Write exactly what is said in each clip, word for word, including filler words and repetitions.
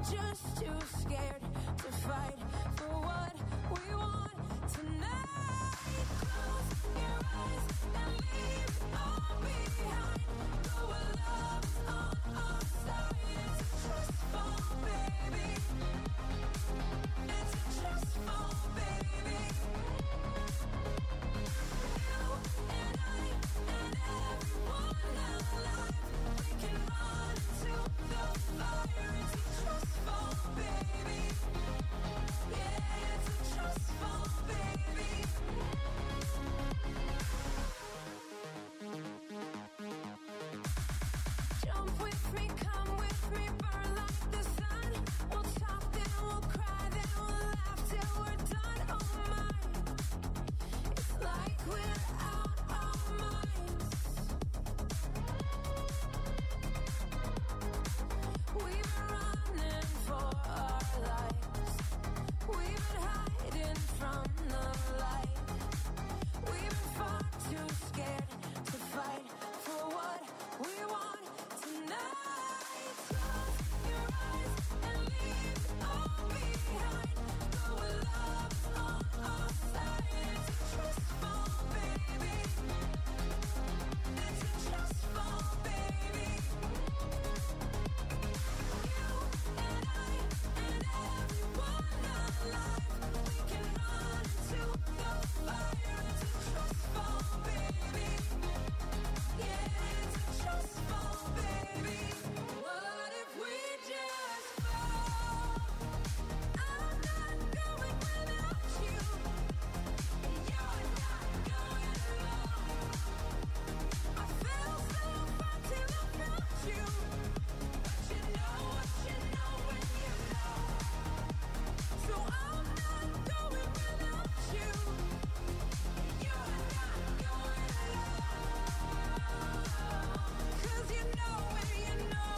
just too scared to fight for what we want tonight. Close your eyes and leave it all behind. Go where love is on our side. It's a trust fall, baby. It's a trust fall, baby. You and I and everyone alive, we can run into the fire. It's a trust fall, baby. Yeah, it's a trust fall, baby. Jump with me, come with me, burn like the sun. We'll talk, then we'll cry, then we'll laugh till we're done. Oh my, it's like we're out our minds. We've been running for our lives. We've been hiding from the light. We've been far too scared to fight for what we want tonight. Close your eyes and leave it all behind. Go where love is on our side. It's a trust fall, baby. It's a trust fall, baby. You and I and everyone alive, we can run into the fire. It's a trust fall, baby. Yeah, it's a trust fall, baby. What if we just fall? I'm not going without you. You're not going alone. I felt so far till I felt you. But you know what you know when you know. So I'm not going without you. You're not going alone. 'Cause you know when you know.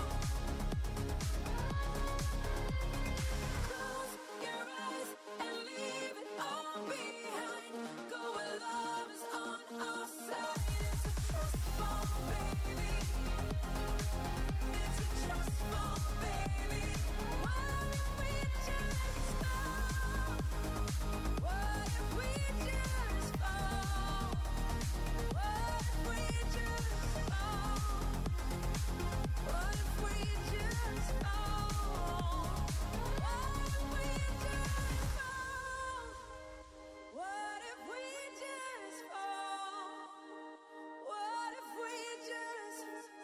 Close your eyes and leave it all behind. Go where love is on our side. It's a trust fall, baby. It's a trust fall, baby. What if we just fall? What if we just fall? What if we just fall? What if we just fall? What if we just fall? What if we just fall? What if we just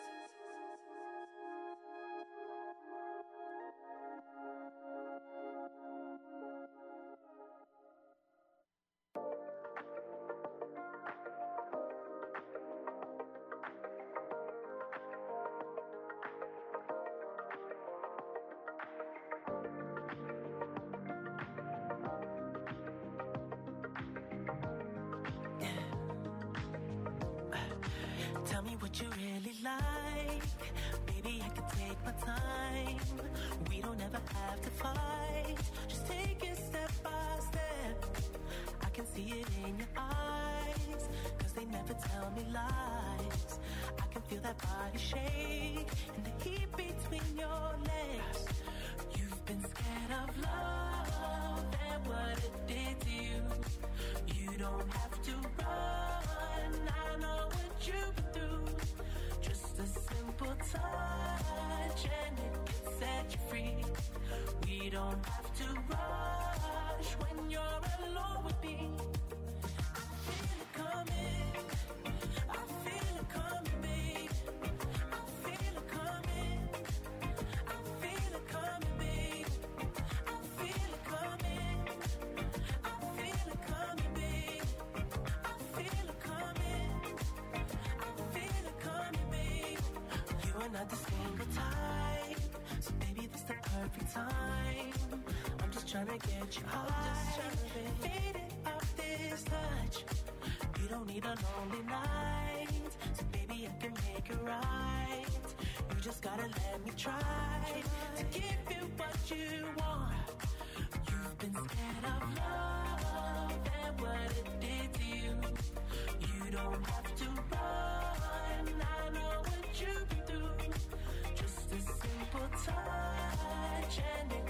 Tell me what you really like. Baby, I can take my time. We don't ever have to fight. Just take it step by step. I can see it in your eyes, 'cause they never tell me lies. I can feel that body shake and the heat between your legs. You've been scared of love and what it did to you. You don't have to run. I know what you've been through. Just a simple touch and it can set you free. We don't have to rush when you're alone with me. I feel it coming. I feel it coming, babe. I feel it coming. I feel it coming, babe. I feel it coming. I feel it coming, babe. I feel it coming. I feel it coming, babe. You are not the single type, so baby, this the perfect time. I'm just trying to get you high, faded off this touch. You don't need a lonely night, so baby, I can make it right. You just gotta let me try to give you what you want. You've been scared of love and what it did to you. You don't have to run. I know what you've been through. Just a simple touch and it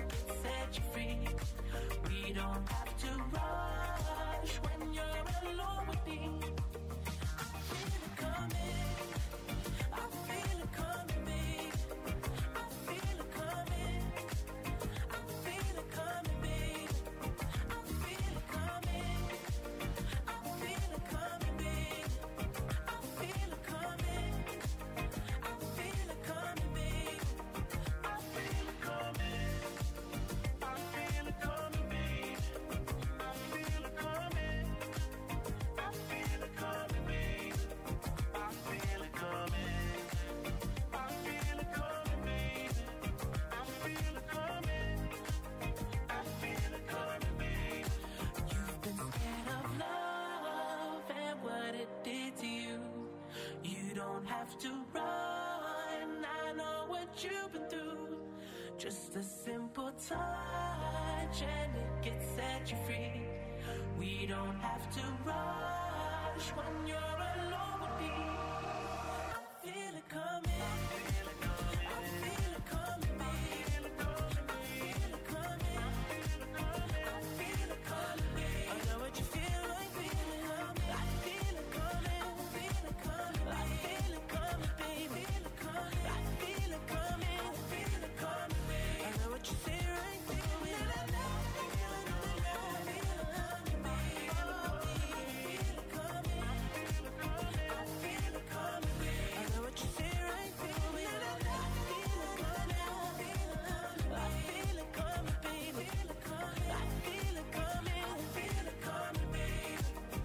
don't have to rush when you're alone with me. I feel it coming, I feel it coming, babe. I feel it coming, I feel it coming, babe. I feel it coming, I feel it coming, babe. I feel it coming, I feel it coming, babe. I feel it coming, I feel it coming, babe. I feel it coming, I feel it coming, babe. I feel it coming, I feel it coming, babe. I feel it coming, I feel it coming, babe. You've been scared of love and what it did to you. You don't have to run, I know what you've been through. Just a simple touch and it gets set you free. We don't have to rush when you're alone with me. I feel it coming, I feel it coming, I feel it coming, babe. I feel it coming, I feel it coming, babe. I know what you feel like, feel it coming. I feel it coming, I feel it coming, I feel it coming, babe. I feel it coming, I feel it coming, babe. I know what you say right, feel it. I feel it coming, babe. I feel it coming, I feel it coming, babe. I know what you say right, feel it. I feel it coming, I feel it coming, babe. I feel it coming, I feel it coming, babe.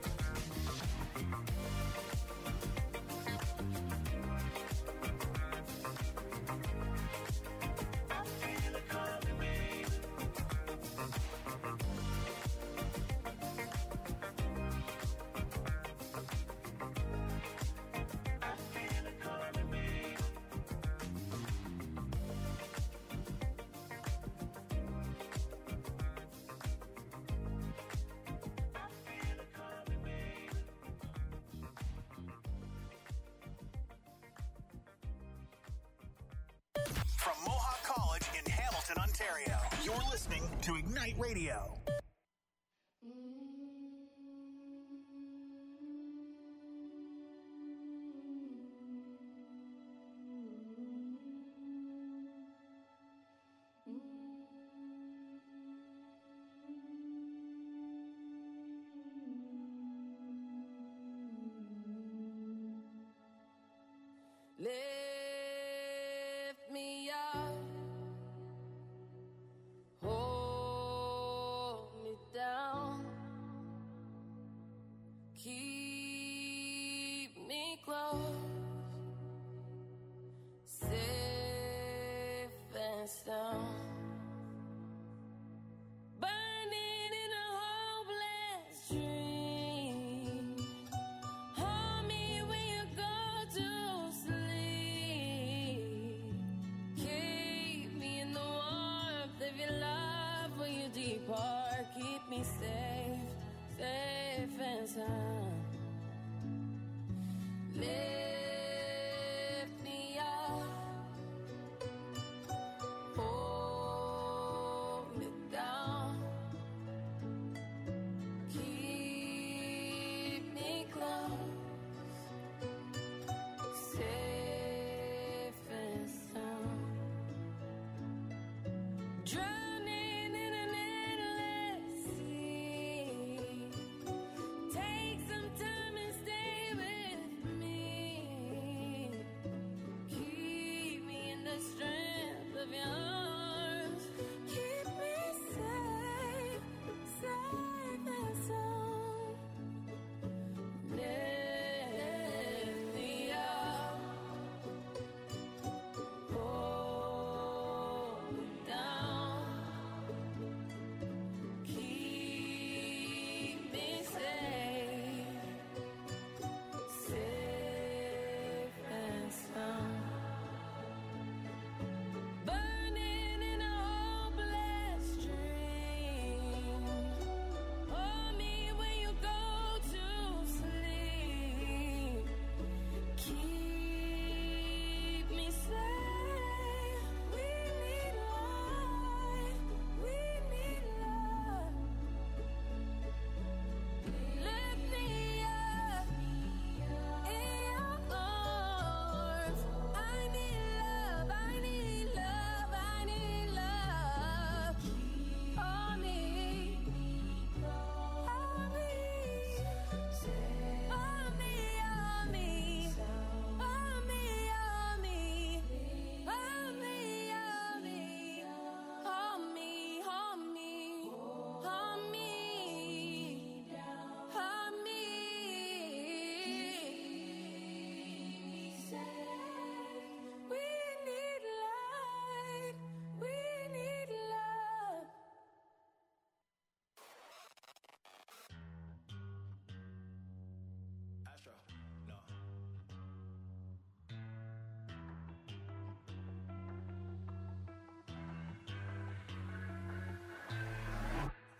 I feel it coming, babe. I feel it coming, babe. I feel it coming, babe. From Mohawk College in Hamilton, Ontario, you're listening to Ignite Radio. Lift me up, hold me down, keep me close, safe and sound. Burning in a hopeless dream. Hold me when you go to sleep. Keep me in the warmth of your love when you depart. Keep me safe, safe and sound. Lift me up, hold me down, keep me close, safe and sound. Drowning in an endless sea. Take some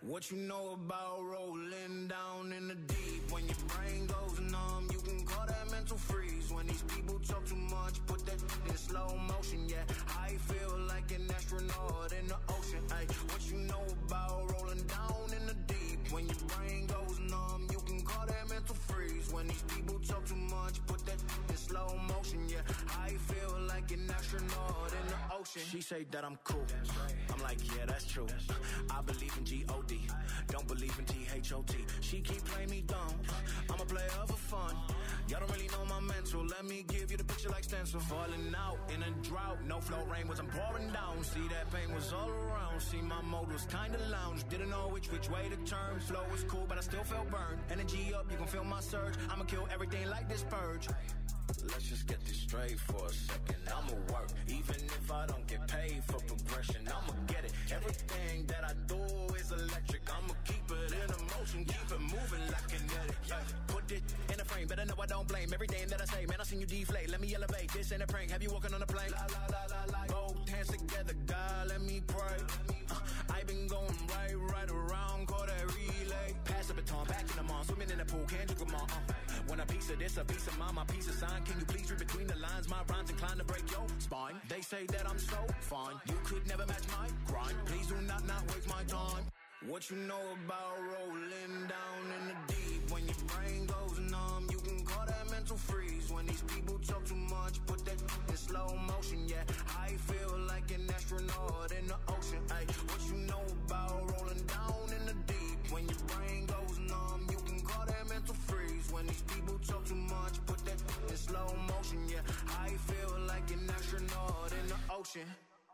What you know about rolling down in the deep? When your brain goes numb, you can call that mental freeze. When these people talk too much, put that in slow motion, yeah. I feel like an astronaut in the ocean, ay. What you know about rolling down in the deep? When your brain goes numb, you can call that mental freeze. When these people talk too much, put that in slow motion, yeah. I feel like an astronaut in the ocean. She say that I'm cool. I'm like, yeah, that's true. I believe in G O D. Don't believe in T H O T. She keep playing me dumb. I'm a player for fun. Y'all don't really know my mental. Let me give you the picture like stencil. Falling out in a drought. No flow rain wasn't pouring down. See, that pain was all around. See, my mode was kinda lounge. Didn't know which which way to turn. Flow was cool, but I still felt burned. Energy up, you can feel my surge. I'ma kill everything like this purge. Let's just get this straight for a second. I'ma work, even if I don't get paid for progression. I'ma get it. Everything that I do is electric. I'ma keep it in motion, keep it moving like kinetic. Yeah. Put it in a frame, better know I don't blame everything that I say. Man, I seen you deflate. Let me elevate. This ain't a prank. Have you walking on a plane? La, la, la, la, la. Both hands together, God, let me pray. Uh, I been going right, right around, call that relay. Pass the baton, back in the mall, swimming in the pool, can't you come on? Uh. When a piece of this, a piece of mine, my piece of sign. Can you please read between the lines? My rhymes inclined to break your spine. They say that I'm so fine. You could never match my grind. Please do not not waste my time. What you know about rolling down in the deep? When your brain goes numb, you can call that mental freeze. When these people talk too much, put that in slow motion, yeah. I feel like an astronaut in the ocean, ay. What you know about rolling down in the deep? When your brain goes numb, you can call that mental freeze. When these people talk too much, put that in slow motion, yeah. I feel like an astronaut in the ocean.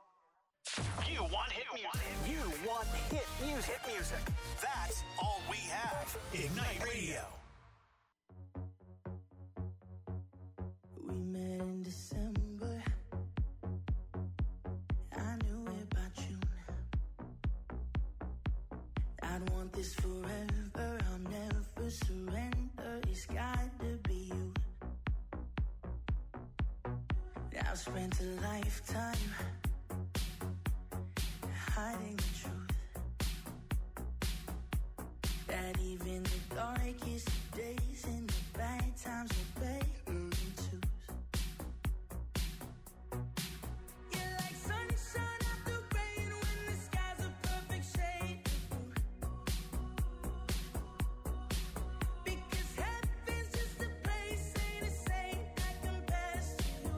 You want hit music. You want hit music. Hit music. That's all we have. Ignite Radio. We met in December. I knew it by June. I'd want this forever. I'll never surrender. It's got to be you. I've spent a lifetime hiding the truth, that even the darkest days and the bad times are better than twos. You're like sunshine after rain when the sky's a perfect shade of blue. Because heaven's just a place, ain't a saint that compares to you.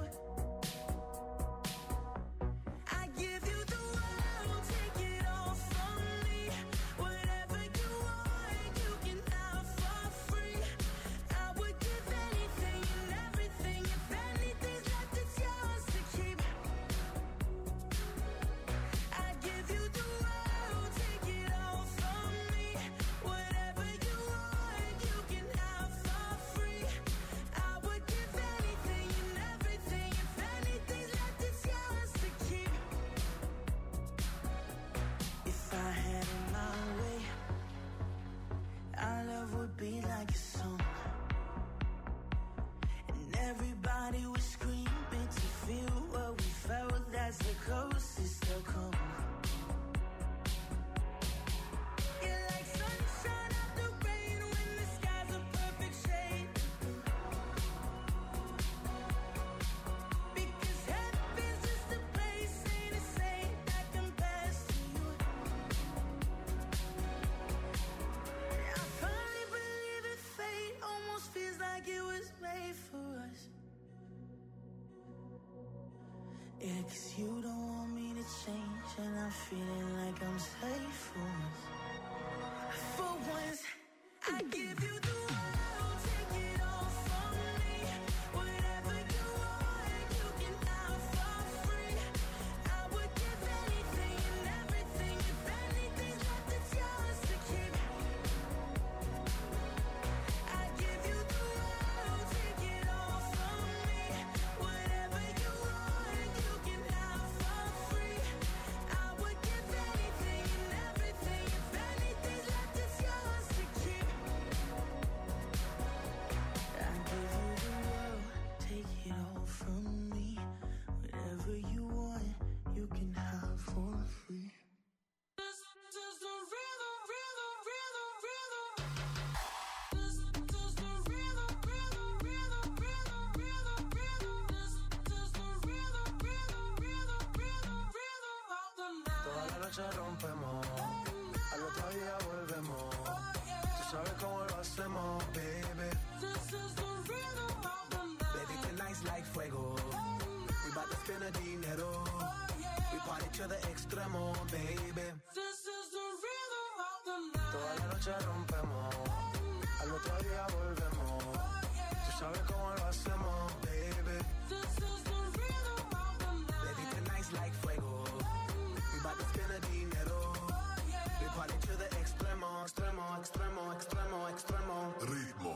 I give you the world, take it all from me. Whatever you want, you can have for free. I would give anything and everything. If anything's left, it's yours to keep. I give you the world, take it all from me. Whatever you want, you can have for free. I would give anything and everything. If anything's left, it's yours to keep. If I had it my way, our love would be like a song, and everybody would scream it to feel what we felt. That's the closest they'll come. You're like sunshine after rain when the sky's a perfect shade of blue. Because heaven's just a place, ain't a saint that compares to you. I finally believe in fate, almost feels like it was made for us. Yeah, 'cause you don't want me to change, and I'm feeling like I'm safe for once. For once, I give you the world, take it all from me. Whatever you want, you can have for free. I would give anything and everything. If anything's left, it's yours to keep. I give you the world, take it all from me. Whatever you want, you can have for free. I would give anything and everything. If noche rompemos, al otro día volvemos. Tú sabes cómo lo hacemos, baby. This is the rhythm of the night. Baby, tonight's like fuego. We bout to spend the dinero. We party to the extremo, baby. This is the rhythm of the night. Toda la noche rompemos, al otro día volvemos. Tú sabes cómo lo hacemos, baby. This is the rhythm of the night. Baby, tonight's like fuego. We bout to spend the dinero. We party to the extremo, extremo, extremo, extremo, extremo. Ritmo.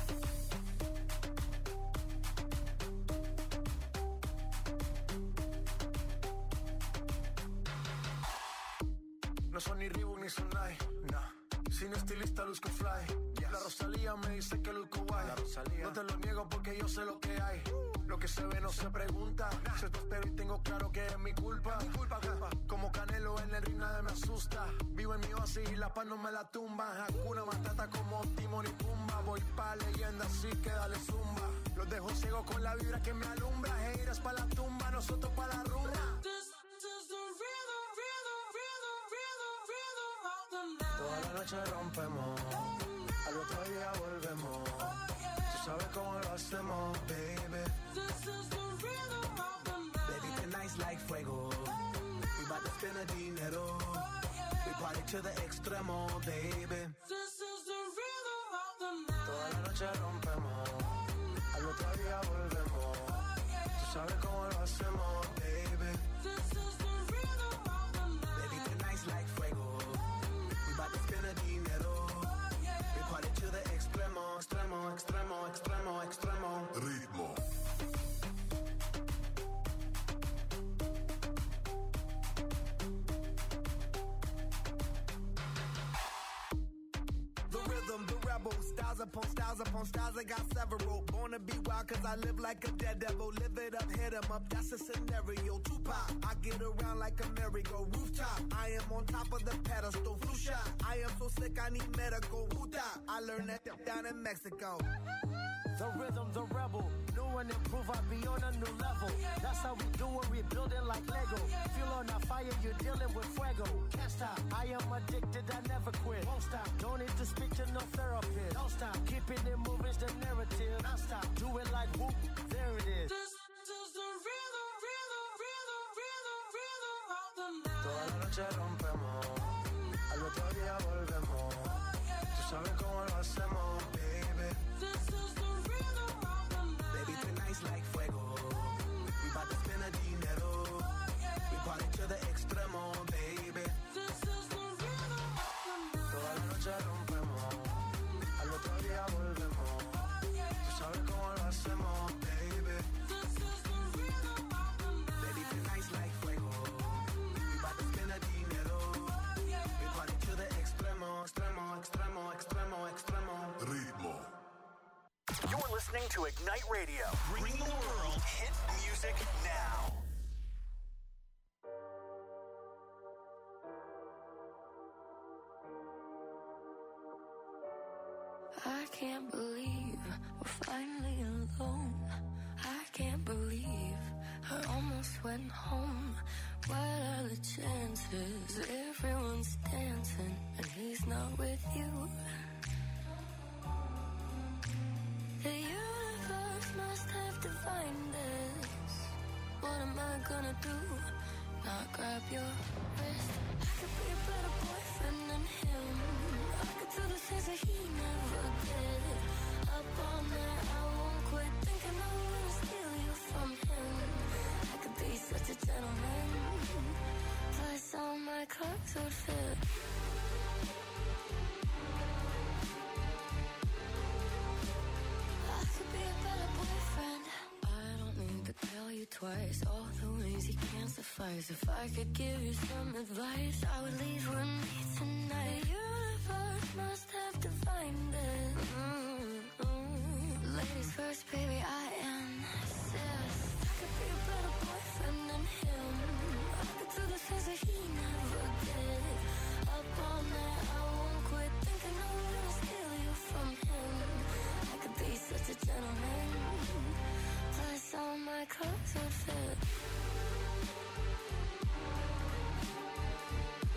No son ni Reebok ni Sonai, nah. Sin estilista luzco fly. Yes. La Rosalía me dice que luzco guay. No te lo niego porque yo sé lo que hay. Lo que se ve no se pregunta. Nah. Se te espero y tengo claro que es mi culpa. Mi culpa, culpa. Como Canelo en el ring nadie me asusta. Vivo en mi oasis y la paz no me la tumba. Hakuna Matata como Timón y Pumba. Voy pa' leyenda así que dale zumba. Los dejo ciego con la vibra que me alumbra. Heiras pa' la tumba, nosotros pa' la rumba. This is the rhythm, rhythm, rhythm, rhythm, rhythm of the night. Toda la noche rompemos, al otro día volvemos. Tú sabes cómo lo hacemos, baby. This is the rhythm of the night. Baby, tonight's like fuego. We bout to spend the dinero. We party to the extremo, baby. This is the rhythm of the night. Toda la noche rompemos, al otro día volvemos. Tú sabes cómo lo hacemos, baby. This is the rhythm of the night. Baby, tonight's like fuego. We bout to spend the dinero. We party to the extremo, extremo, extremo, extremo, extremo. Ritmo. The rhythm, the rebel, styles upon styles upon styles, I got several. Born to be wild cause I live like a dead devil. Live it up, hit 'em up, that's a scenario. Tupac, I get around like a merry-go rooftop. I am on top of the pedestal, flu shot. I am so sick I need medical. Huta, I learned that down in Mexico. The rhythm, the rebel, new and improve, I be on a new level. That's how we do it, we build it like Lego. Feel on a fire, you're dealing with fuego. Can't stop, I am addicted, I never quit. Won't stop, don't need to speak to no therapist. Don't stop, keeping it moving's the narrative. Don't stop, do it like whoop, there it is. This is the rhythm, rhythm, rhythm, rhythm, rhythm of the night. Toda la noche rompemos, al otro día volvemos. Tú sabes cómo lo hacemos, baby. This is the rhythm of the night. Baby, tonight's like fuego. We bout to spend the dinero. We party to the extremo, baby. This is the rhythm of the night. Toda la noche rompemos, al otro día volvemos. Tú sabes cómo lo hacemos, baby. This is the rhythm of the night. Baby, tonight's like fuego. We bout to spend the dinero. We party to the extremo, extremo, extremo, extremo, extremo. Ritmo. You're listening to Ignite Radio. Bringing the world hit music now. I can't believe we're finally alone. I can't believe I almost went home. What are the chances? Everyone's dancing and he's not with you. The universe must have divined this. What am I gonna do? Not grab your wrist. I could be a better boyfriend than him. I could do the things that he never did. Up all night, I won't quit thinking I'm gonna steal you from him. I could be such a gentleman. Plus all my clothes. my clothes would fit. I could be a better boyfriend than him. I could do the things that he never did. Up all night, I won't quit thinking I'm gonna steal you from him. I could be such a gentleman. Plus all my clothes would fit. I could be a better boyfriend. I don't need to tell you twice all the ways you can't suffice. If I could give you some advice, I would leave with me tonight. The universe must have divined this. Mm-hmm. Ladies first, baby, I insist. I could be a better boyfriend than him. I could do the things that he never did. Up all night, I won't quit thinking I'm gonna steal you from him. I could be such a gentleman. Plus all my clothes would fit.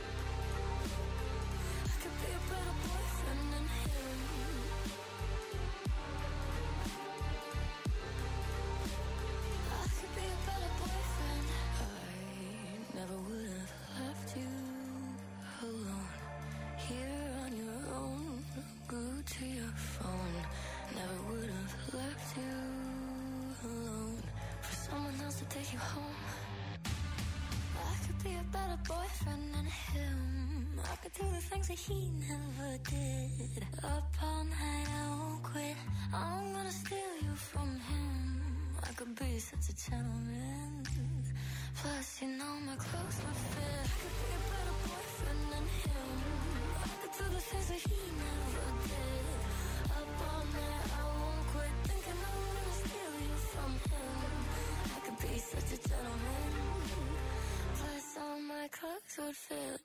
do the things that he never did. Up all night, I won't quit. I'm gonna steal you from him. I could be such a gentleman. Plus, you know my clothes would fit. I could be a better boyfriend than him. I could do the things that he never did. Up all night, I won't quit. Thinking I'm gonna steal you from him. I could be such a gentleman. Plus, all my clothes would fit.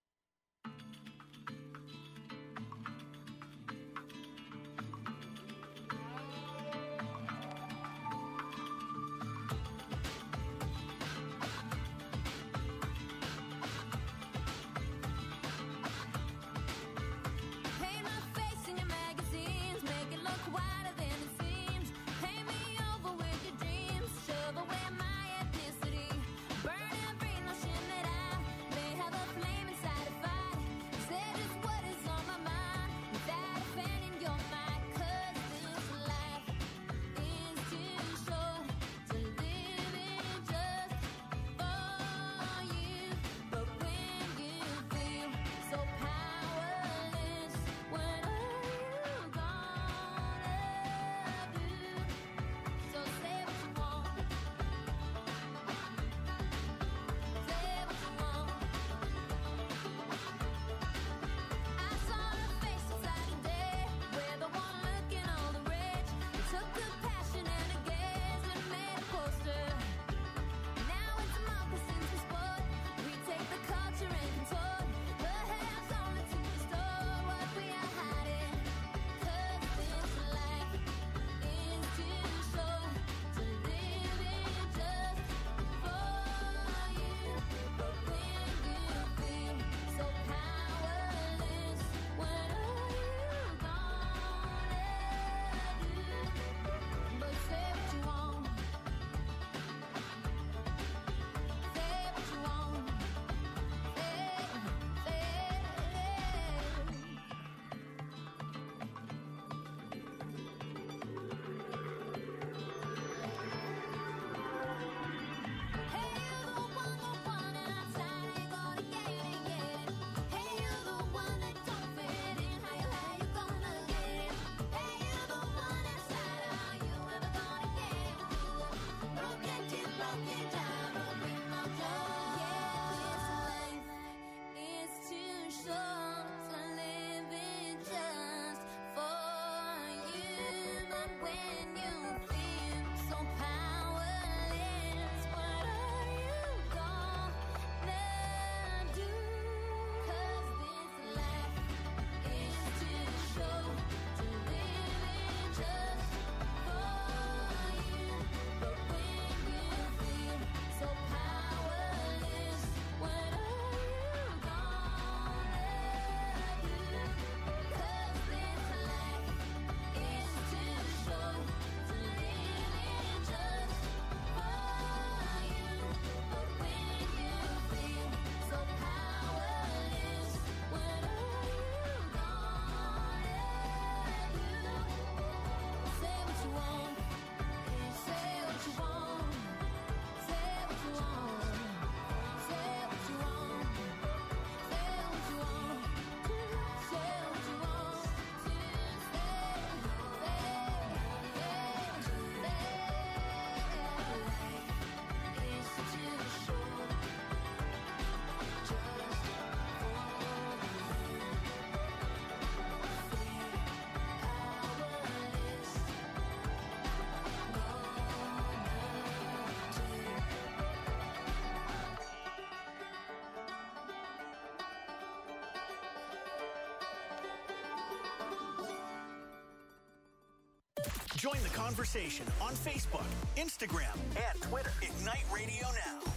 Join the conversation on Facebook, Instagram, and Twitter. Ignite Radio Now.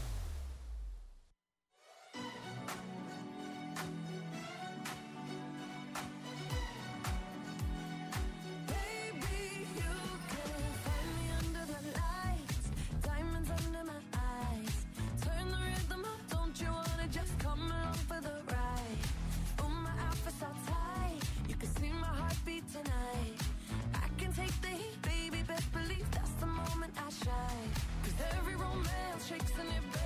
Baby, you can find me under the lights, diamonds under my eyes. Turn the rhythm up, don't you wanna just come along for the ride? Oh, my outfit's all tight, you can see my heartbeat tonight. I can take the heat, baby, best believe that's the moment I shine. 'Cause every romance shakes and it burns.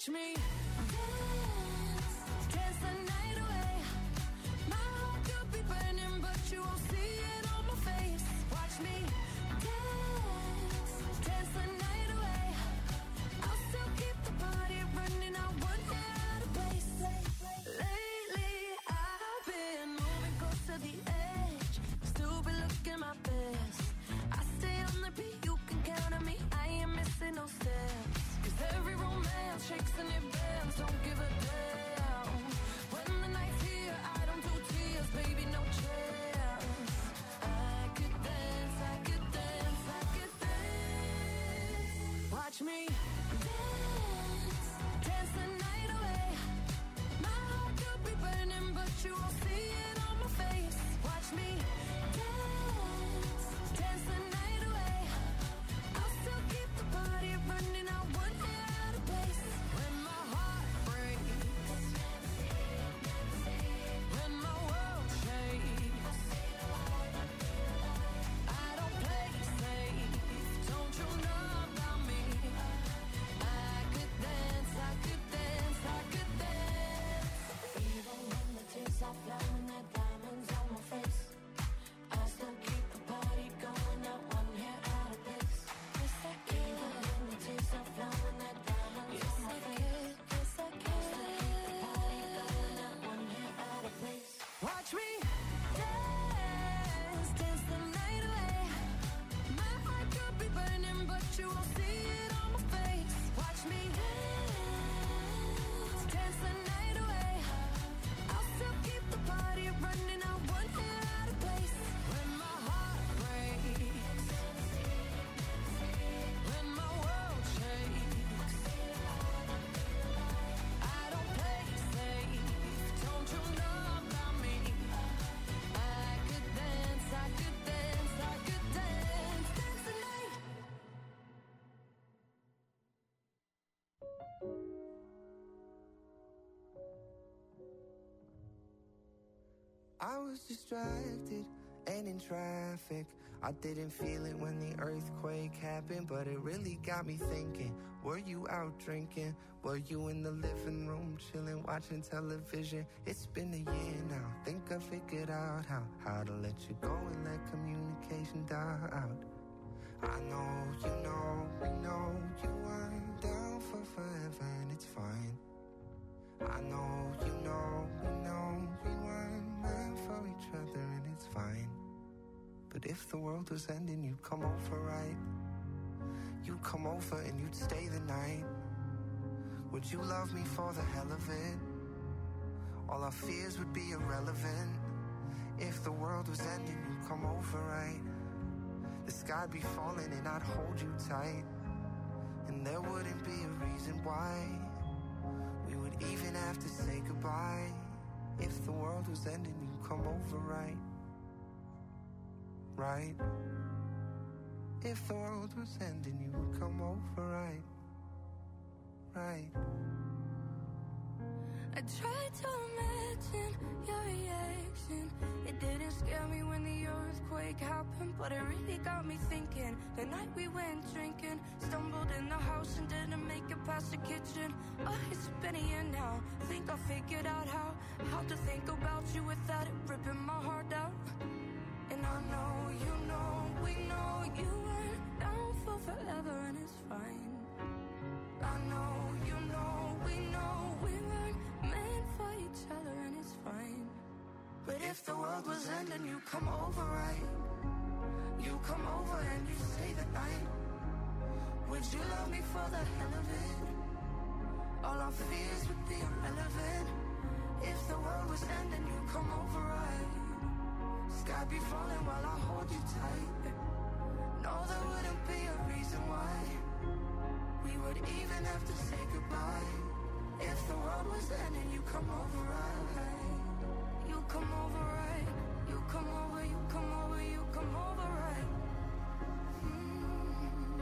Watch me dance, dance the night away. My heart could be burning, but you won't see it on my face. Watch me dance, dance the night away. I'll still keep the party running. I won't get out of place. Lately, I've been moving close to the edge. Still be looking my best. I stay on the beat, you can count on me. I ain't missing no steps. Cause every romance shakes and it bends. Don't give a damn. When the night's here, I don't do tears, baby, no chance. I could dance, I could dance, I could dance. Watch me dance, dance the night away. My heart could be burning, but you won't see it on my face. Watch me dance, dance the night away. I'll still keep the party running. I won't get out of place. When my heart breaks, when my world shakes, I don't play safe. Don't you know about me? I could dance, I could dance, I could dance. Even when the tears are flowing, the diamonds on my face, I still keep the party going. Not one hair out of place. Yes, I can. Even when the tears are flowing, the diamonds on my face, yes, I can. Still keep the party going. Not one hair out of place. Watch me dance, dance the night away. My heart could be burning, but you won't see it on my face. Watch me dance, dance the night away. I'll still keep the party running. I won't get out of place. When my heart breaks, when my world shakes, I don't play safe. Don't you know about me? I could dance, I could dance, I could dance, dance the night. I was distracted and in traffic. I didn't feel it when the earthquake happened, but it really got me thinking. Were you out drinking? Were you in the living room chilling, watching television? It's been a year now. Think I figured out how how to let you go and let communication die out. I know, you know, we know you weren't down for forever, and it's fine. I know, you know, we know we weren't meant for each other, and it's fine. But if the world was ending, you'd come over, right? You'd come over and you'd stay the night. Would you love me for the hell of it? All our fears would be irrelevant. If the world was ending, you'd come over, right? The sky'd be falling and I'd hold you tight, and there wouldn't be a reason why we would even have to say goodbye. If the world was ending, you'd come over, right? Right? If the world was ending, you would come over, right? Right? I tried to imagine your reaction. It didn't scare me when the earthquake happened, but it really got me thinking. The night we went drinking, stumbled in the house and didn't make it past the kitchen. Oh, it's been a year now. Think I figured out how how to think about you without it ripping my heart out. And I know, you know, we know you weren't down for forever, and it's fine. I know, you know, we know we weren't meant for each other, and it's fine. But if the world was ending, you come over, right? You come over and you stay the night. Would you love me for the hell of it? All our fears would be irrelevant. If the world was ending, you come over, right? Sky be falling while I hold you tight. No, there wouldn't be a reason why we would even have to say goodbye. If the world was ending, you come over, right? You come over, right? You come over, you come over, you come over, right? Mm.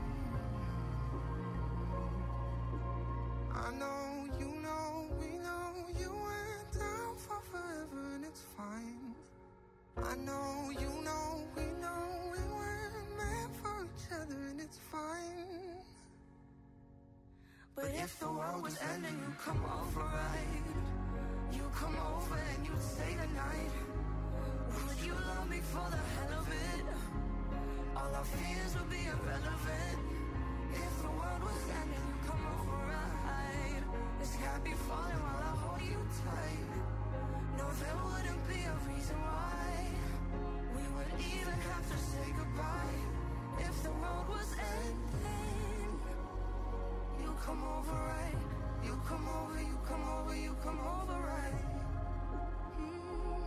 I know, you know, we know you went down for forever, and it's fine. I know, you know, we know we weren't meant for each other, and it's fine. But But if the world was ending, you come over, right? You come over and you'd stay the night. Would you love me for the hell of it? All our fears would be irrelevant. If the world was ending, you come over, right? The sky be falling while I hold you tight. No, there wouldn't be a reason why we would even have to say goodbye. If the world was ending, you come over, right? You come over, you come over, you come over, right? Mm.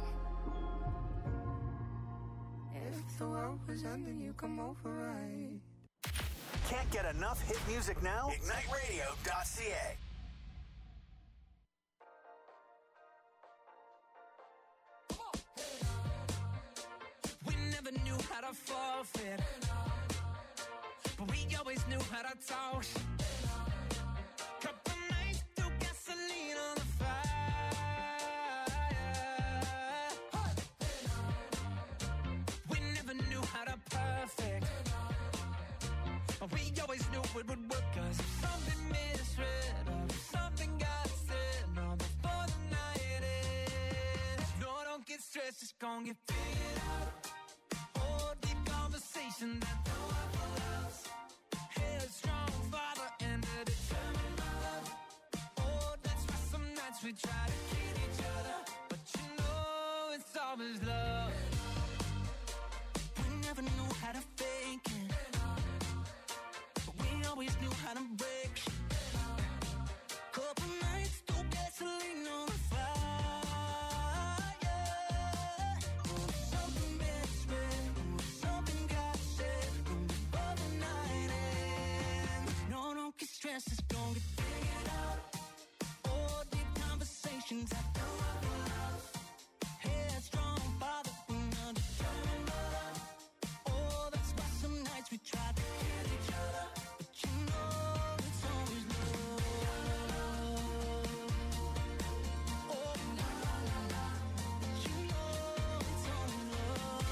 If the world was ending, you come over, right? Can't get enough hit music now? Ignite radio dot c a. We never knew how to forfeit, but we always knew how to talk. Couple nights threw gasoline on the fire. We never knew how to perfect, but we always knew it would work. Cause if something misread or if something got said, no, before the night ends. No, don't get stressed, it's gonna get figured out. Oh, deep conversation that throw up for us. Headstrong father and a determined mother. Oh, that's why some nights we try to kill each other, but you know it's always love. We never knew how to fake it, but we always knew how to break shit. Couple nights through gasoline on the fire. Oh, something misread, oh, something got said before the night ends. No, don't get stressed, it's gonna get figured out. Oh, deep conversations I don't have love. Headstrong father, undetermined mother. Oh, that's why some nights we try to kill each other, but you know it's always love. Oh, la la la la, but you know it's always love.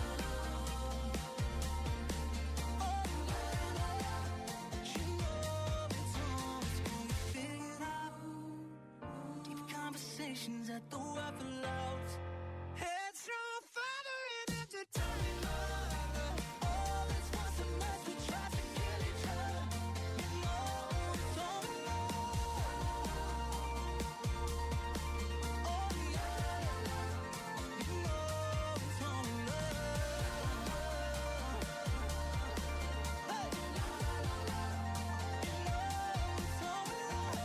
Oh, la la la, but you know it's always gonna get figured out. Deep conversations at the weapon loves. Headstrong father and a determined mother. Oh, that's why some nights we try to kill each other. You know it's always love. Oh, yeah, you know it's always love. Hey, la la la la, you know it's always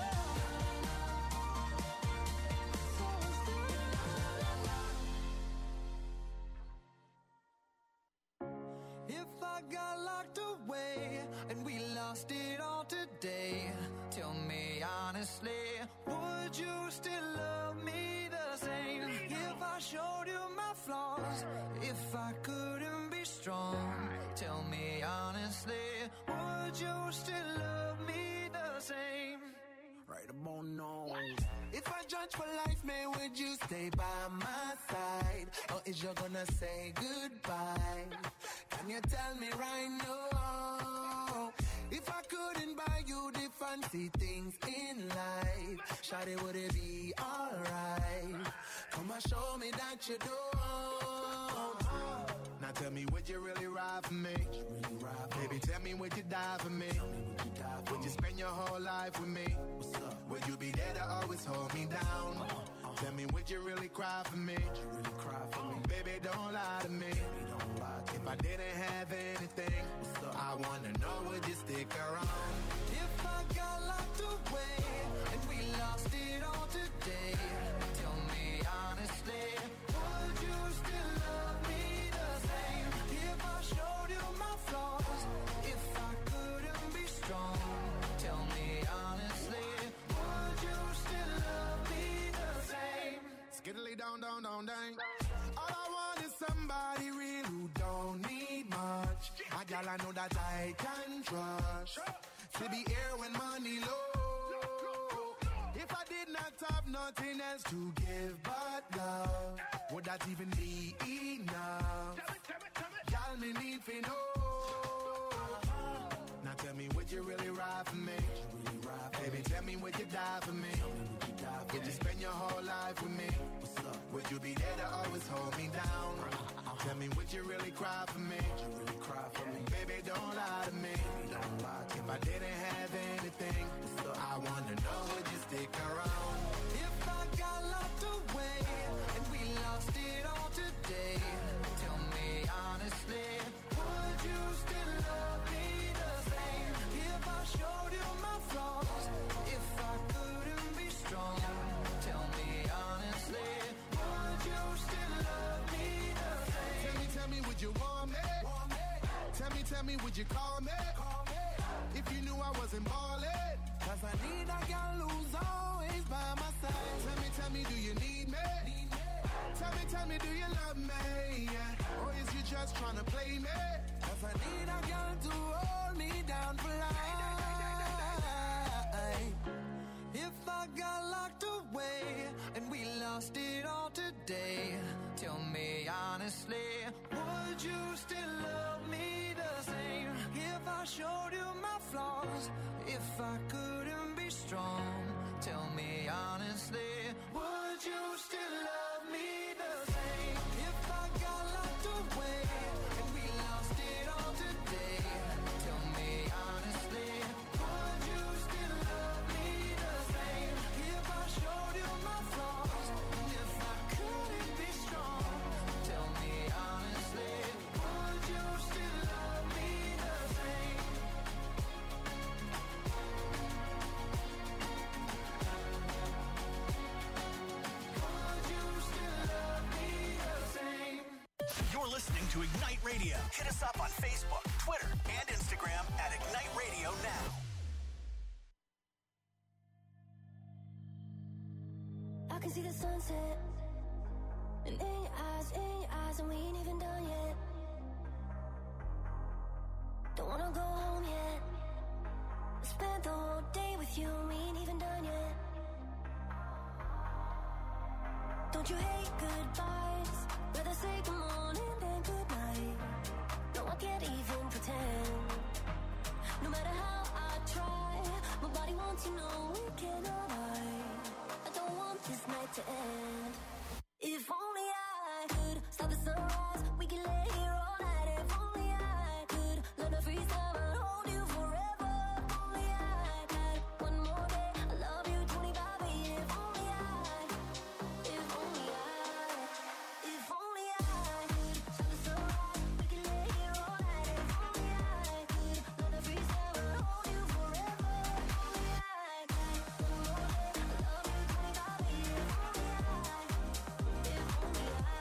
If I got locked away and we lost it all today, tell me honestly, would you still love me the same? If I showed you my flaws, if I couldn't be strong, tell me honestly, would you still love me the same? Right about now. If I judge for life, man, would you stay by my side? Or is you gonna say goodbye? Can you tell me right now? If I couldn't buy you the fancy things in life, shawty, would it be alright? Come and show me that you don't. Now tell me, would you really ride for me? Baby, tell me, would you die for me? Would you spend your whole life with me? Would you be there to always hold me down? Tell me, would you really cry for me? Baby, don't lie to me. If I didn't have anything, I wanna know, would you stick around? If I got locked away and we lost it all today, tell me honestly, would you still love me the same? If I showed you my flaws, if I couldn't be strong, tell me honestly, would you still love me the same? Skiddly down, down, down, down. All I want is somebody real who don't need much. A gal I know that I can trust, to be here when money low. If I did not have nothing else to give but love, would that even be enough? Gal, me need to know. Now tell me, would you really ride for me? Baby, you be there to always hold me down? Tell me, would you really cry for me? Would you really cry for me? Baby, don't lie to me. Don't lie to me. If I didn't have anything, so I wanna know, would you stick around? If I got locked away and we lost it all today, tell me honestly, would you still love me the same? If I showed you my flaws, if I couldn't be strong, tell me honestly, would you still love me the same? Tell me, tell me, would you want me? Tell me, tell me, would you call me? If you knew I wasn't ballin'. Cause I need a girl who's always by my side. Tell me, tell me, do you need me? Tell me, tell me, do you love me? Yeah. Or is you just trying to play me? Cause I need a girl to hold me down for life. If I got locked away and we lost it all today, tell me honestly, would you still love me the same? If I showed you my flaws, if I couldn't be strong, tell me honestly, would you still love me the same? If I got locked away and we lost it all today, tell me honestly, would you still love me the same? If I showed you my flaws, and if I couldn't be strong, tell me honestly, would you still love me the same? Would you still love me the same? You're listening to Ignite Radio. Hit us up on Facebook, Twitter, and Instagram at Ignite Radio Now. I can see the sunset, and in your eyes, in your eyes, and we ain't even done yet. Don't wanna go home yet. I spent the whole day with you, and we ain't even done yet. Don't you hate goodbyes? Rather say good morning than good night. No, I can't even pretend. No matter how I try, my body wants to know we cannot hide. I don't want this night to end. If only I could stop the sunrise, we could lay here all night. If only I could learn to freeze time and hold you forever. If only I had one more day, I love you twenty-five eight. If only I, if only I, if only I could stop the sunrise, we could lay here all night. If only I could learn to freeze time and hold you forever. If only I had one more day, I love you twenty-five eight. If only I, if only I.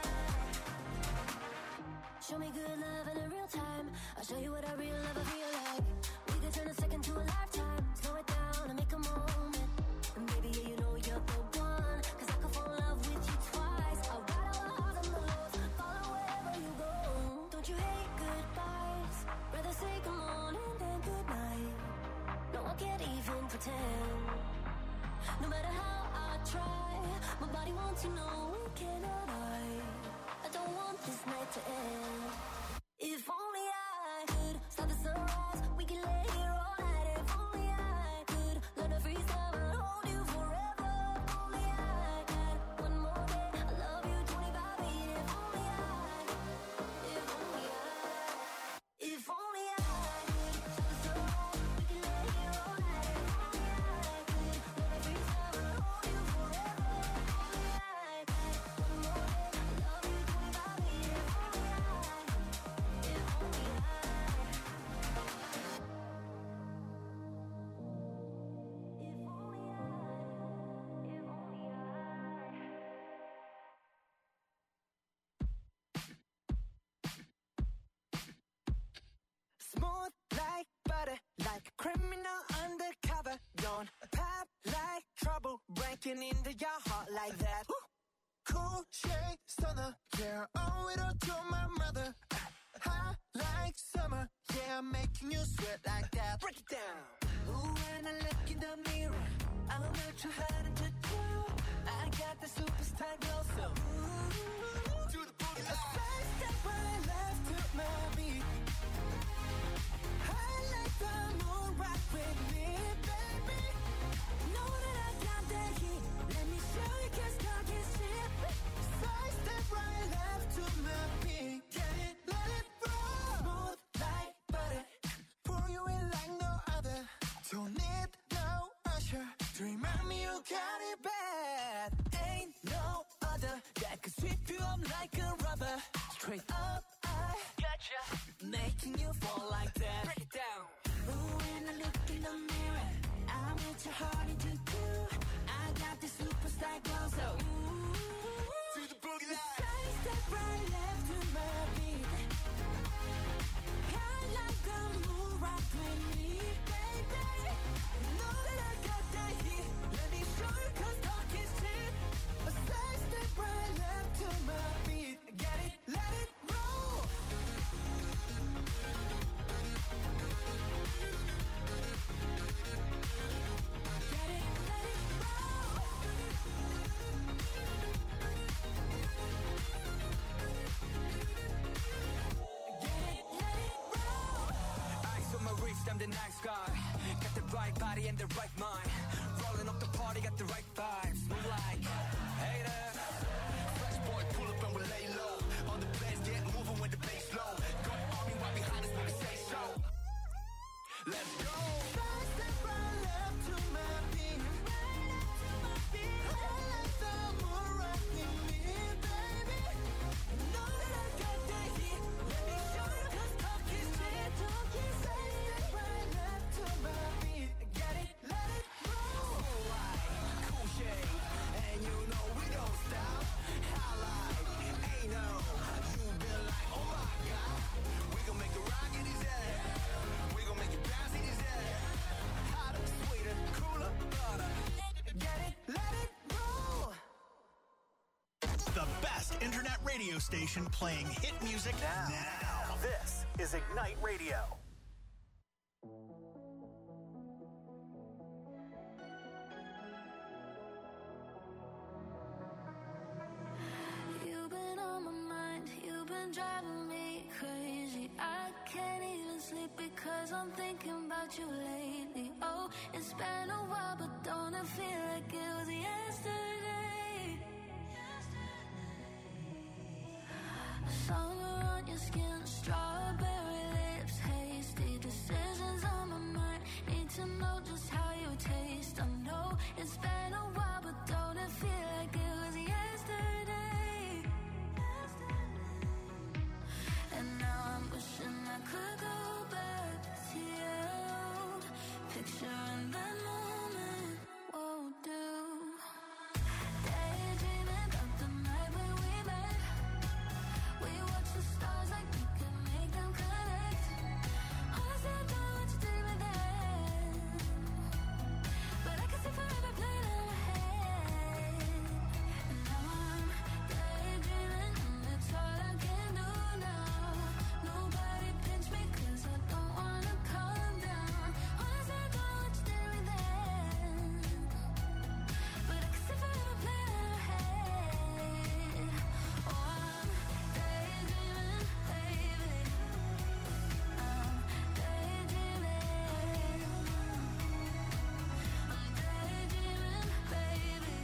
Show me good love in a real time. I'll show you what a real lover feel like. We could turn a second to a lifetime. Slow it down and make a moment. And baby, yeah, you know you're the one. Cause I could fall in love with you twice. I'll ride all the highs and the lows, follow wherever you go. Don't you hate goodbyes? Rather say good morning than good night. No, I can't even pretend. No matter how I try, my body wants to know we cannot hide. I don't want this night to end. If only I could stop the sunrise, we could lay here all night. If only I could learn to freeze time and hold you forever. If only I had one more day, I love you twenty-five eight. If only I, if only I, if only I could stop the sunrise, we could lay here all night. If only I could learn to freeze time and hold you forever. If only I had one more day, I love you twenty-five eight. If only I, if only I. Smooth like butter, like a criminal undercover. Don't pop like trouble, breaking into your heart like that. Cool shade stunner, yeah, owe it all to my mother. Hot like summer, yeah, I'm making you sweat like that. Break it down. Ooh, when I look in the mirror, I'm not too hard to do. I got the superstar glow, so ooh, Do the booty. a side step when I left to my beat. I like the moon rock with me, baby. Know that I got that heat. Let me show you, 'cause talk is cheap. Side got it bad. Ain't no other that could sweep you up like a rubber. Straight up, I gotcha, making you fall like that. Break it down. Ooh, when I look in the mirror, I'm with your heart into two. I got this superstar glow, so ooh, to the boogie line. Side step right left to my beat. Kind like the moon rock with me, baby. You know that I got that heat. Let me show you 'cause talk is cheap. A side step right left to my beat. Get it, let it roll. Get it, let it roll. Get it, let it roll. Eyes on my wrist, I'm the nice guy. Got the right body and the right mind. Rolling up the party, got the right vibes. No like haters. Fresh boy, pull up and we lay low. All the players get moving with the bass low. Got army right behind us when we say so. Let's go. Side step right left to my beat. Right left to my beat. I like the moon rocking me, baby. You know that I got that heat. Let me show you 'cause talk is cheap. Talk is side step right left to my beat. Get it, let it roll. Cool light, cool shade, and you know we don't stop. Highlight, ain't no. You been like, oh my God. We gon' make it rock in his head. We gon' make it bounce in his head. Hotter, sweeter, cooler, butter. Get it, let it roll. The best internet radio station playing hit music now. now. This is Ignite Radio. You've been on my mind, you've been driving me crazy. I can't even sleep because I'm thinking about you lately. Oh, it's been a while, but don't it feel like it was yesterday? Summer on your skin, strawberry lips, hasty decisions on my mind. Need to know just how you taste. I know it's been a while, but don't it feel like it was yesterday? And now I'm wishing I could go back to you. Picturing that moment won't do. Daydreaming about the night when we met. We watch the stars like we could make them connect. Honestly, I don't know what you did with that, but I can see forever playing in my head. And now I'm daydreaming, and it's all I can do now. Nobody pinch me 'cause I don't wanna calm down. Honestly, I don't know what you did with that, but I can see forever playing in my head. Oh, I'm daydreaming, baby. I'm daydreaming. I'm daydreaming, baby.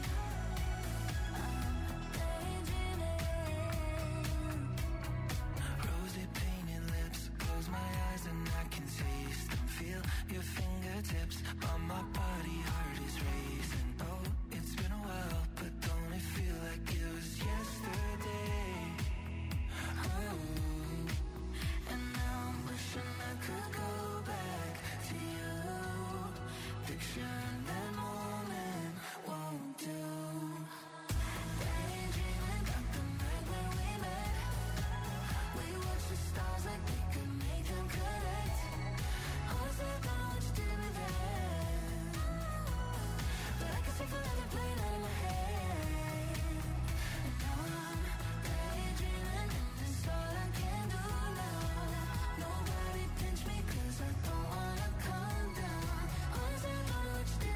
I'm daydreaming. Rosy painted lips, close my eyes and I can taste them. Feel your fingertips on my body, heart is racing. Oh, it's been a while, but don't it feel like it was yesterday? Oh, And now I'm wishing I could go back to you. Picturing that moment won't do. Daydreaming about the night when we met. We watch the stars like we could make them connect. Honestly, I don't know what you did with that, but I can see forever playing out in my head. And now I'm daydreaming, and it's all I can do now. Nobody pinch me 'cause I don't wanna calm down. Honestly, I don't know what you did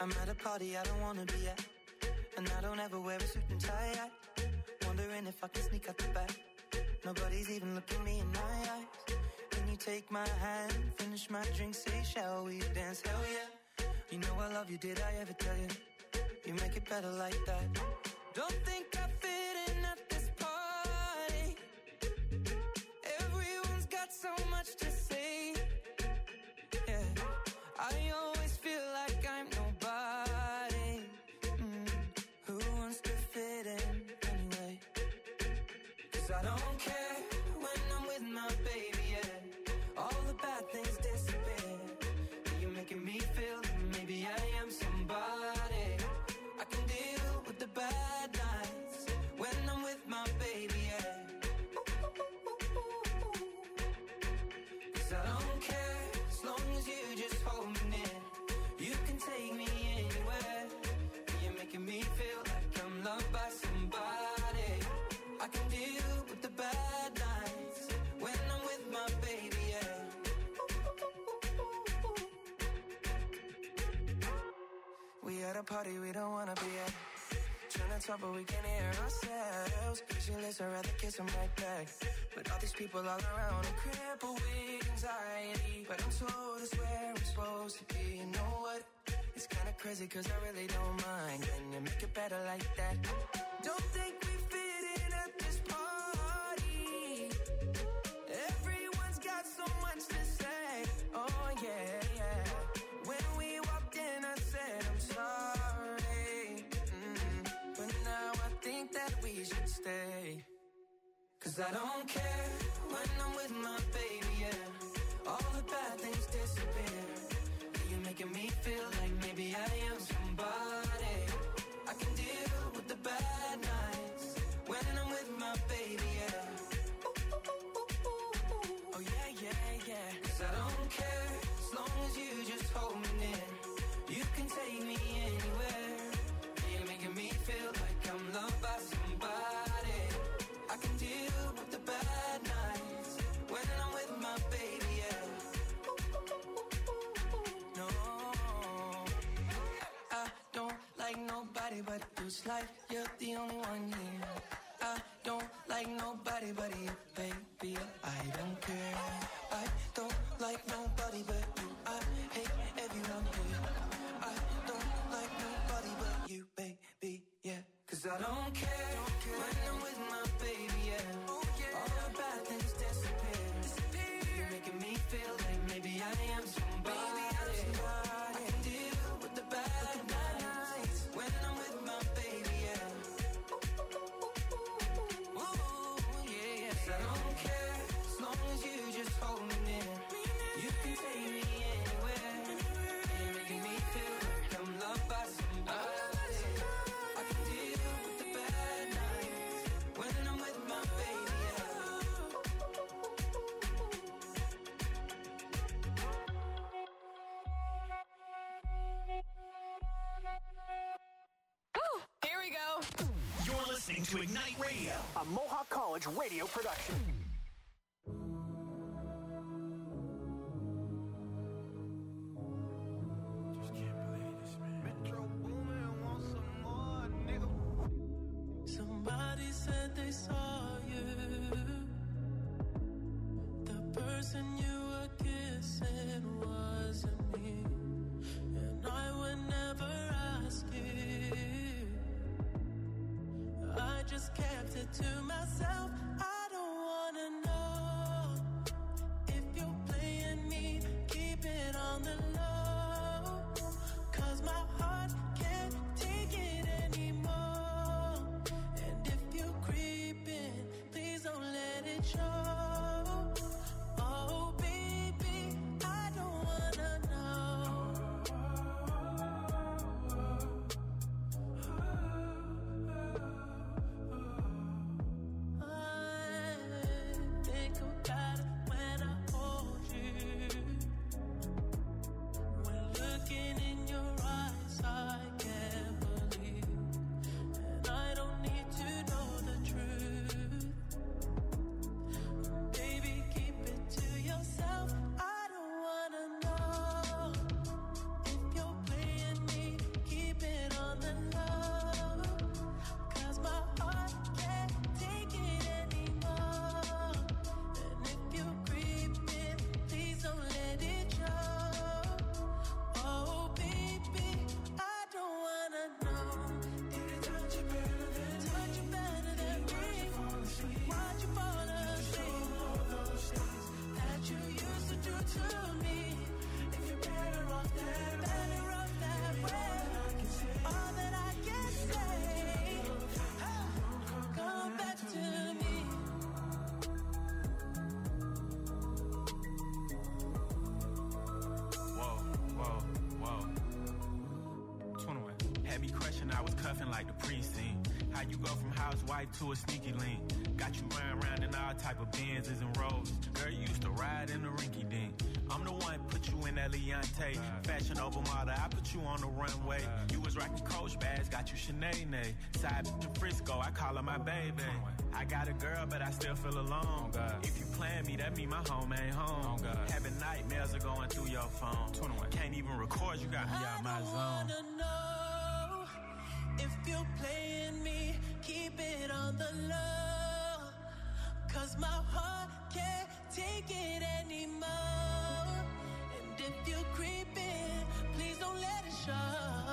I'm at a party I don't wanna be at, and I don't ever wear a suit and tie. I wondering if I can sneak out the back. Nobody's even looking me in my eyes. Can you take my hand, finish my drink, say shall we dance? Hell yeah. You know I love you, did I ever tell you? You make it better like that. Don't think I fit in at this party. Everyone's got so much to say. Yeah, I always feel like I'm nobody. Mm. Who wants to fit in anyway? 'Cause I don't care when I'm with my baby, yeah. All the bad things disappear. You're making me feel that maybe I am somebody. I can deal with the bad nights when I'm with my baby, yeah. 'Cause I don't care as long as you just hold me near. You can take me anywhere. You're making me feel like I'm loved by somebody. I can deal with the bad nights when I'm with my baby, yeah. We at a party we don't wanna be at. Trying to talk but we can't hear ourselves. Pictureless, I'd rather kiss them right back. But all these people all around are crippled with anxiety. But I'm told it's where I'm supposed to be. You know what? It's kinda crazy 'cause I really don't mind. Can you make it better like that? Don't think we fit in at this party. Everyone's got so much to say. Oh yeah, yeah. When we walked in I said I'm sorry. Mm. But now I think that we should stay. 'Cause I don't care when I'm with my baby, yeah. All the bad things disappear. You're making me feel like maybe I am somebody. I can deal with the bad nights when I'm with my baby, yeah. Oh yeah, yeah, yeah. 'Cause I don't care as long as you just hold me near. You can take me anywhere. You're making me feel like I'm loved by somebody. I can deal with the bad nights when I'm with my baby, yeah. No, I don't like nobody but you. It's like you're the only one here. I don't like nobody but you, baby. I don't care. I don't like nobody but you. I hate everyone here. I don't like nobody but you, baby, yeah. 'Cause I don't care when I'm with my baby, yeah. All the bad things disappear. You're making me feel like maybe I am somebody. I can deal with the bad nights when I'm with my baby, yeah. Ooh, yeah, yeah. 'Cause I don't care as long as you just hold me near. You can take me anywhere. You're making me feel like I'm loved by somebody. I can deal with the bad nights when I'm with my baby, yeah. Here we go. You're listening to Ignite Radio, a Mohawk College radio production. Somebody said they saw you. The person you were kissing wasn't me. And I would never ask you. I just kept it to myself. I don't wanna know if you're playing me. Keep it on the low. 'Cause my heart can't take it anymore. And if you're creeping, please don't let it show. Oh baby, I don't wanna know. I I was cuffing like the precinct. How you go from housewife to a sneaky link? Got you round round in all type of Benzes and Rolls. Girl, you used to ride in the rinky dink. I'm the one put you in that Leontay. Fashion over model, I put you on the runway. You was rocking Coach bags, got you Sinead. Side to Frisco, I call her my baby. I got a girl, but I still feel alone. If you plan me, that mean my home ain't home. Having nightmares are going through your phone. Can't even record, you got me out my zone. I wanna know if you're playing me, keep it on the low. Cause my heart can't take it anymore. And if you're creeping, please don't let it show.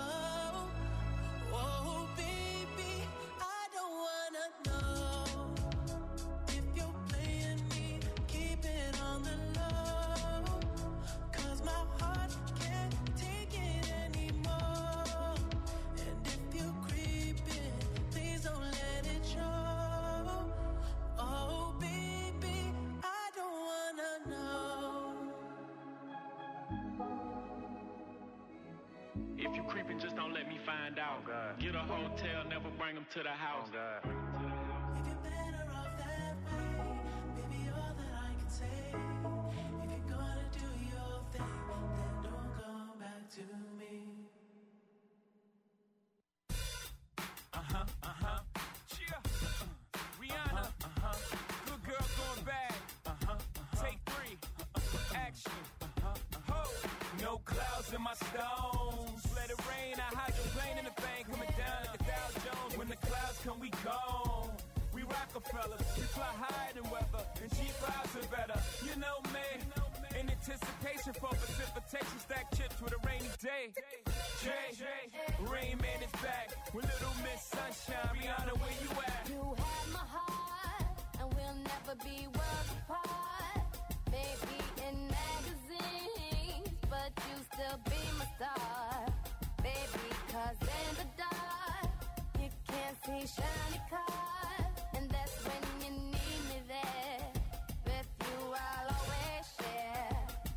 Oh, baby, I don't wanna know if you're playing me, keep it on the low. Cause my heart can't take it anymore. And if you're creeping, please don't let it show. Oh, baby, I don't wanna know. If you creeping, just don't let me find out. Get a hotel, never bring them to the house. If you're better off that way, baby, all that I can say. If you're gonna do your thing, then don't come back to me. Uh-huh, uh-huh. Cheer. Rihanna. Uh-huh. Good girl going bad. Uh-huh, uh-huh. Take three. Uh-huh. Action. Uh-huh, uh-huh. Ho. No clouds in my stones. Let it rain. I hydroplane in the thing. Coming down like a Dow Jones. When the clouds come, we gone. We Rockefellers. We fly higher than weather. And cheap vibes are better. You know me. In anticipation for precipitation. Stack chips with a rainy day. Jay, Rain Man is back with Little Miss Sunshine. Rihanna, where you at? You have my heart, and we'll never be worlds apart. Maybe in magazines, but you still be my star. Baby, cause in the dark, you can't see shiny cars. And that's when you need me there. With you, I'll always share.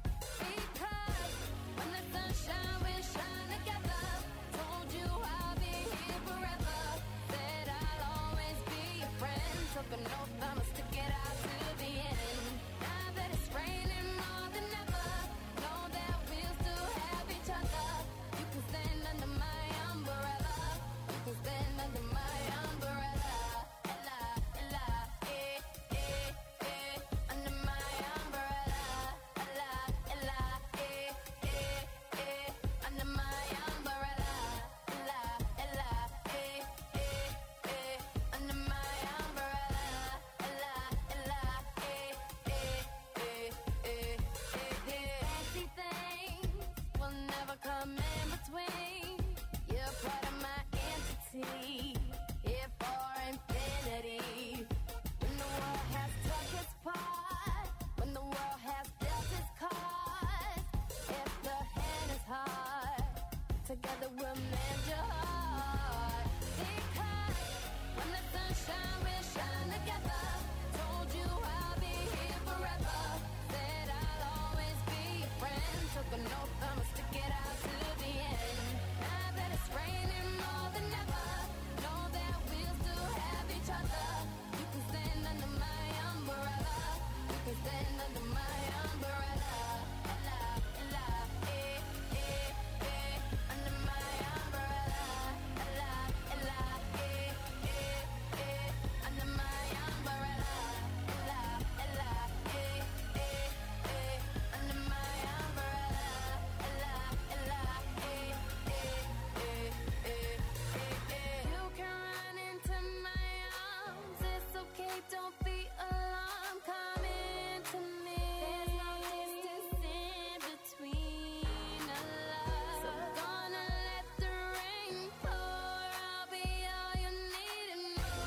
Because when the sunshine will shine together, told you I'll be here forever. Said I'll always be your friend. Took an oath, I'ma stick it out to the end. Now that it's raining more than ever, know that we'll still have each other. You can stand under my umbrella. You can stand under my umbrella. Ella, Ella, eh, eh, eh. Under my umbrella. Ella, Ella, eh, eh, eh. Under my umbrella. Ella, Ella, eh, eh, eh. Under my umbrella. Ella, Ella, eh, eh, eh, eh, eh, eh. Fancy things will never come in between. You're part of my entity, here for infinity. When the world has took its part, when the world has dealt its cards, if the hand is hard, together we'll mend your heart. Because when the sunshine will shine together, told you I'll be here forever. Said I'll always be your friend. Took an oath, I'ma stick it out to the end. Now that it's raining more than ever, know that we'll still have each other. You can stand under my umbrella. You can stand under my umbrella. Ella, Ella, eh, eh, eh. Under my umbrella. Ella, Ella, eh, eh, eh. Under my umbrella. Ella, Ella, eh, eh, eh. Under my umbrella. Ella, Ella, eh, eh, eh, eh, eh, eh. You can run into my arms. It's okay, don't be alarmed. Come into me. There's no distance in between us. So gonna let the rain pour. I'll be all you need and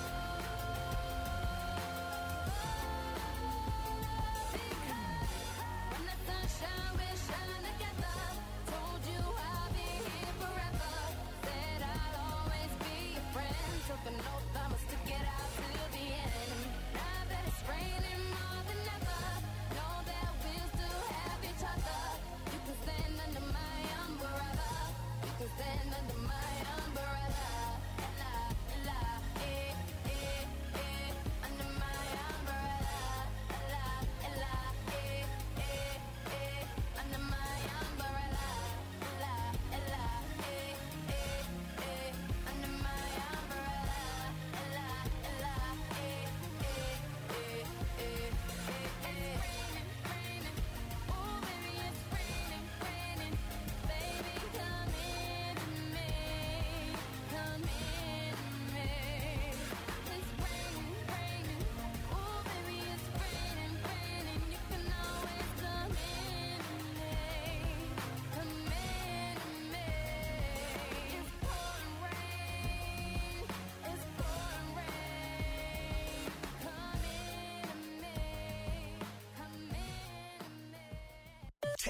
more. Because when the sunshine will shine together, told you I'll be here forever. Said I'll always be your friend. Took an oath, I'ma stick it out to the end. Now that it's raining more than ever, know that we'll still have each other. You can stand under my umbrella. You can stand under my umbrella.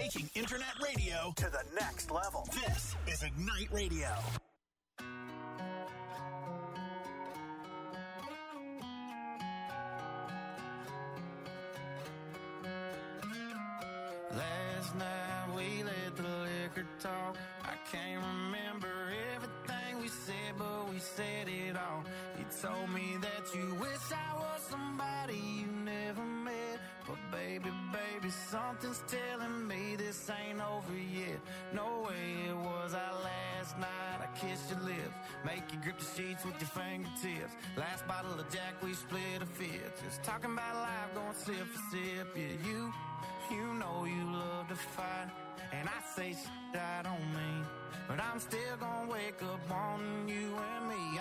Taking internet radio to the next level. This is Ignite Radio. Last night we let the liquor talk. I can't remember everything we said, but we said it all. You told me that you wish I was somebody you never met. But baby, baby, something's telling me this ain't over yet. No way it was our last night. I kissed your lips, make you grip the sheets with your fingertips. Last bottle of Jack, we split a fifth. Just talking about life, going sip for sip. Yeah, you, you know you love to fight. And I say shit I don't mean, but I'm still gonna wake up wanting you and me.